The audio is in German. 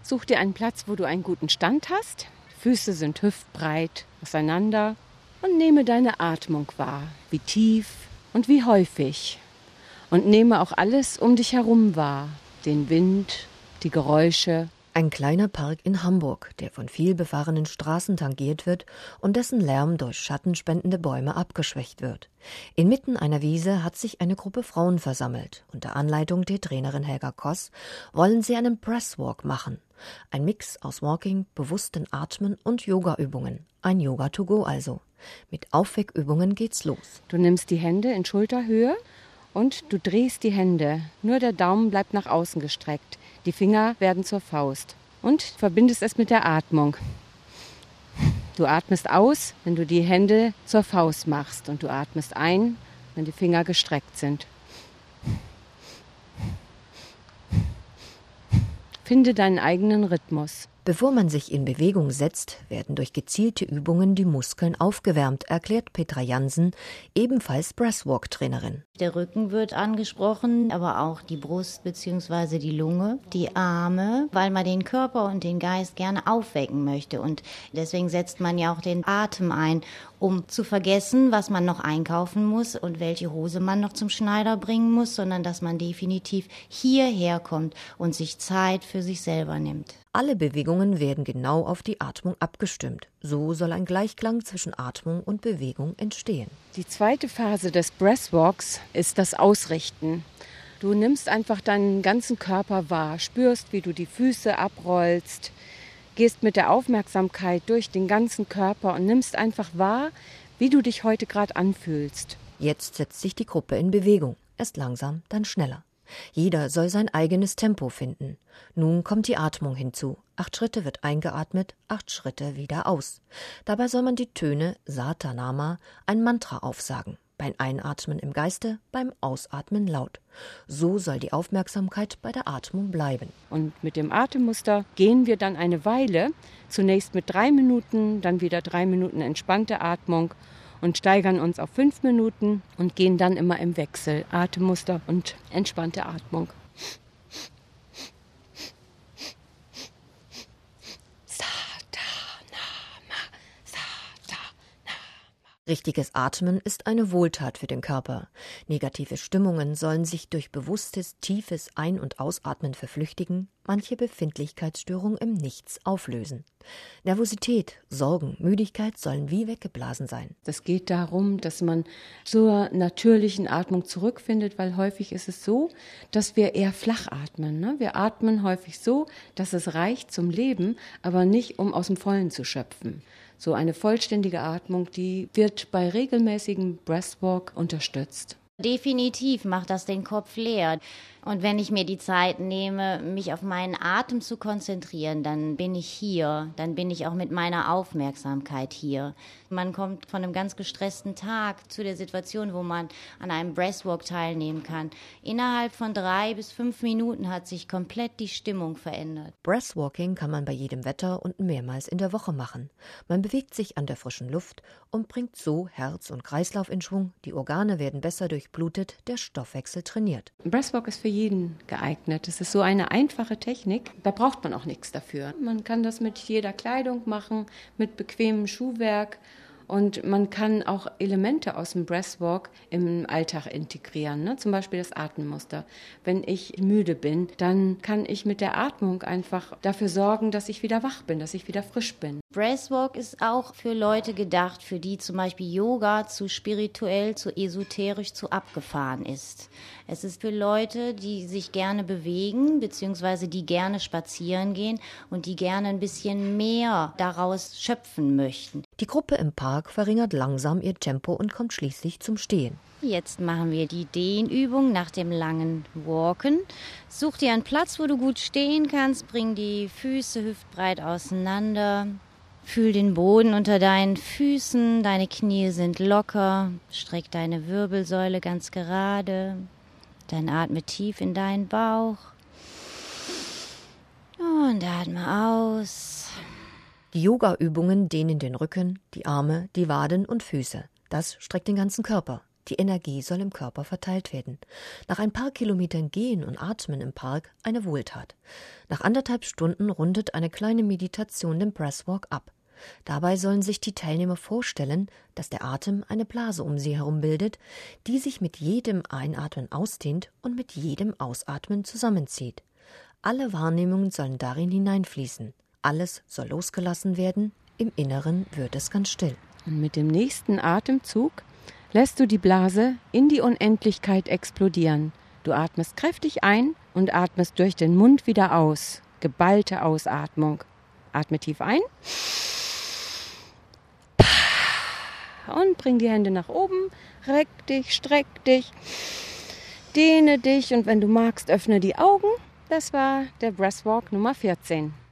Such dir einen Platz, wo du einen guten Stand hast. Füße sind hüftbreit auseinander und nehme deine Atmung wahr, wie tief und wie häufig. Und nehme auch alles um dich herum wahr, den Wind, die Geräusche. Ein kleiner Park in Hamburg, der von viel befahrenen Straßen tangiert wird und dessen Lärm durch schattenspendende Bäume abgeschwächt wird. Inmitten einer Wiese hat sich eine Gruppe Frauen versammelt. Unter Anleitung der Trainerin Helga Koss wollen sie einen Breathwalk machen. Ein Mix aus Walking, bewussten Atmen und Yoga-Übungen. Ein Yoga to go also. Mit Aufweckübungen geht's los. Du nimmst die Hände in Schulterhöhe und du drehst die Hände. Nur der Daumen bleibt nach außen gestreckt. Die Finger werden zur Faust. Und verbindest es mit der Atmung. Du atmest aus, wenn du die Hände zur Faust machst. Und du atmest ein, wenn die Finger gestreckt sind. Finde deinen eigenen Rhythmus. Bevor man sich in Bewegung setzt, werden durch gezielte Übungen die Muskeln aufgewärmt, erklärt Petra Jansen, ebenfalls Breathwalk-Trainerin. Der Rücken wird angesprochen, aber auch die Brust bzw. die Lunge, die Arme, weil man den Körper und den Geist gerne aufwecken möchte. Und deswegen setzt man ja auch den Atem ein, um zu vergessen, was man noch einkaufen muss und welche Hose man noch zum Schneider bringen muss, sondern dass man definitiv hierher kommt und sich Zeit für sich selber nimmt. Alle Bewegungen werden genau auf die Atmung abgestimmt. So soll ein Gleichklang zwischen Atmung und Bewegung entstehen. Die zweite Phase des Breathwalks ist das Ausrichten. Du nimmst einfach deinen ganzen Körper wahr, spürst, wie du die Füße abrollst, gehst mit der Aufmerksamkeit durch den ganzen Körper und nimmst einfach wahr, wie du dich heute gerade anfühlst. Jetzt setzt sich die Gruppe in Bewegung. Erst langsam, dann schneller. Jeder soll sein eigenes Tempo finden. Nun kommt die Atmung hinzu. 8 Schritte wird eingeatmet, 8 Schritte wieder aus. Dabei soll man die Töne Satanama, ein Mantra, aufsagen. Beim Einatmen im Geiste, beim Ausatmen laut. So soll die Aufmerksamkeit bei der Atmung bleiben. Und mit dem Atemmuster gehen wir dann eine Weile, zunächst mit 3 Minuten, dann wieder 3 Minuten entspannte Atmung und steigern uns auf 5 Minuten und gehen dann immer im Wechsel. Atemmuster und entspannte Atmung. Richtiges Atmen ist eine Wohltat für den Körper. Negative Stimmungen sollen sich durch bewusstes, tiefes Ein- und Ausatmen verflüchtigen, manche Befindlichkeitsstörung im Nichts auflösen. Nervosität, Sorgen, Müdigkeit sollen wie weggeblasen sein. Es geht darum, dass man zur natürlichen Atmung zurückfindet, weil häufig ist es so, dass wir eher flach atmen. Ne? Wir atmen häufig so, dass es reicht zum Leben, aber nicht, um aus dem Vollen zu schöpfen. So eine vollständige Atmung, die wird bei regelmäßigem Breathwalk unterstützt. Definitiv macht das den Kopf leer. Und wenn ich mir die Zeit nehme, mich auf meinen Atem zu konzentrieren, dann bin ich hier, dann bin ich auch mit meiner Aufmerksamkeit hier. Man kommt von einem ganz gestressten Tag zu der Situation, wo man an einem Breathwalk teilnehmen kann. Innerhalb von 3 bis 5 Minuten hat sich komplett die Stimmung verändert. Breathwalking kann man bei jedem Wetter und mehrmals in der Woche machen. Man bewegt sich an der frischen Luft und bringt so Herz und Kreislauf in Schwung, die Organe werden besser durchblutet, der Stoffwechsel trainiert. Breathwalk ist für jeden geeignet. Es ist so eine einfache Technik, da braucht man auch nichts dafür. Man kann das mit jeder Kleidung machen, mit bequemem Schuhwerk. Und man kann auch Elemente aus dem Breathwalk im Alltag integrieren, ne? Zum Beispiel das Atemmuster. Wenn ich müde bin, dann kann ich mit der Atmung einfach dafür sorgen, dass ich wieder wach bin, dass ich wieder frisch bin. Breathwalk ist auch für Leute gedacht, für die zum Beispiel Yoga zu spirituell, zu esoterisch, zu abgefahren ist. Es ist für Leute, die sich gerne bewegen, beziehungsweise die gerne spazieren gehen und die gerne ein bisschen mehr daraus schöpfen möchten. Die Gruppe im Park verringert langsam ihr Tempo und kommt schließlich zum Stehen. Jetzt machen wir die Dehnübung nach dem langen Walken. Such dir einen Platz, wo du gut stehen kannst, bring die Füße hüftbreit auseinander. Fühl den Boden unter deinen Füßen, deine Knie sind locker, streck deine Wirbelsäule ganz gerade. Dann atme tief in deinen Bauch und atme aus. Die Yoga-Übungen dehnen den Rücken, die Arme, die Waden und Füße. Das streckt den ganzen Körper. Die Energie soll im Körper verteilt werden. Nach ein paar Kilometern Gehen und Atmen im Park eine Wohltat. Nach 1,5 Stunden rundet eine kleine Meditation den Breathwalk ab. Dabei sollen sich die Teilnehmer vorstellen, dass der Atem eine Blase um sie herum bildet, die sich mit jedem Einatmen ausdehnt und mit jedem Ausatmen zusammenzieht. Alle Wahrnehmungen sollen darin hineinfließen. Alles soll losgelassen werden. Im Inneren wird es ganz still. Und mit dem nächsten Atemzug lässt du die Blase in die Unendlichkeit explodieren. Du atmest kräftig ein und atmest durch den Mund wieder aus. Geballte Ausatmung. Atme tief ein. Und bring die Hände nach oben. Reck dich, streck dich, dehne dich und wenn du magst, öffne die Augen. Das war der Breathwalk Nummer 14.